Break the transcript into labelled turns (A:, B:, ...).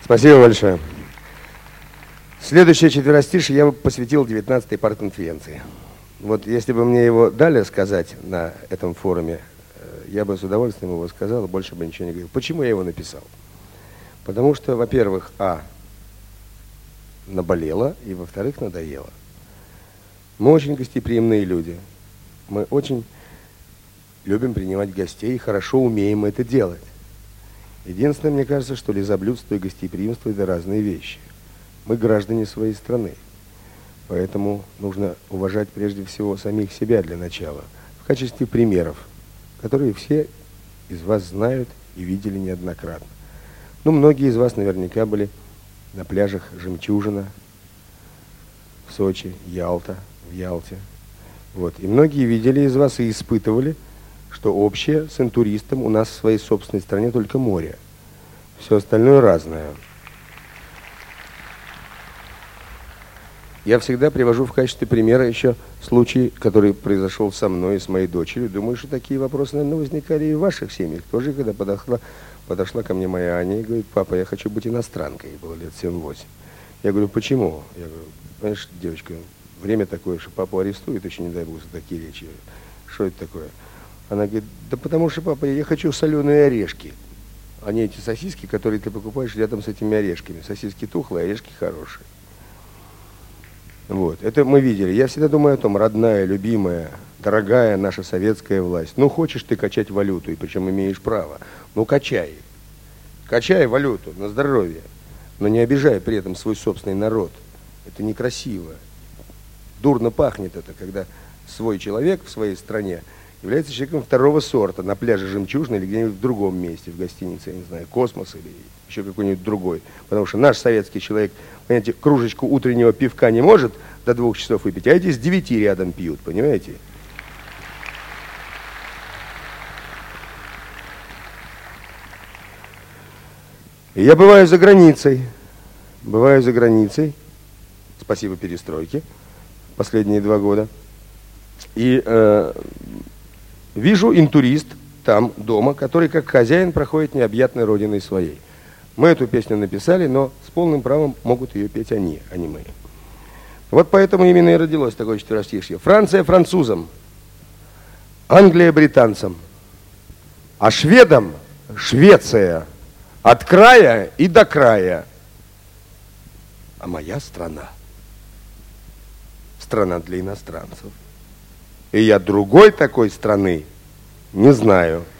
A: Спасибо большое. Следующее четверостишье я бы посвятил 19-й партконференции. Вот если бы мне его дали сказать на этом форуме, я бы с удовольствием его сказал, больше бы ничего не говорил. Почему я его написал? Потому что, во-первых, наболело, и, во-вторых, надоело. Мы очень гостеприимные люди. Мы очень любим принимать гостей и хорошо умеем это делать. Единственное, мне кажется, что лизоблюдство и гостеприимство – это разные вещи. Мы граждане своей страны. Поэтому нужно уважать прежде всего самих себя для начала. В качестве примеров, которые все из вас знают и видели неоднократно. Многие из вас наверняка были на пляжах Жемчужина, в Сочи, в Ялте. И многие видели из вас и испытывали, что общее с интуристом у нас в своей собственной стране только море. Все остальное разное. Я всегда привожу в качестве примера еще случай, который произошел со мной и с моей дочерью. Думаю, что такие вопросы, наверное, возникали и в ваших семьях тоже, когда подошла ко мне моя Аня и говорит: папа, я хочу быть иностранкой. Ей было лет 7-8. Я говорю: почему? Я говорю: понимаешь, девочка, время такое, что папу арестуют, еще не дай бог за такие речи. Что это такое? Она говорит: да потому что, папа, я хочу соленые орешки, а не эти сосиски, которые ты покупаешь рядом с этими орешками. Сосиски тухлые, орешки хорошие. Это мы видели. Я всегда думаю о том: родная, любимая, дорогая наша советская власть. Хочешь ты качать валюту, и причем имеешь право. Качай. Качай валюту на здоровье, но не обижай при этом свой собственный народ. Это некрасиво. Дурно пахнет это, когда свой человек в своей стране является человеком второго сорта на пляже Жемчужина или где-нибудь в другом месте, в гостинице, я не знаю, Космос или еще какой-нибудь другой. Потому что наш советский человек, понимаете, кружечку утреннего пивка не может до 2 часов выпить, а эти с 9 рядом пьют, понимаете? И я бываю за границей. Спасибо перестройке последние 2 года. И вижу интурист там, дома, который как хозяин проходит необъятной родиной своей. Мы эту песню написали, но с полным правом могут ее петь они, а не мы. Поэтому именно и родилось такое четверостишье. Франция французам, Англия британцам, а шведам Швеция от края и до края. А моя страна для иностранцев. И я другой такой страны не знаю.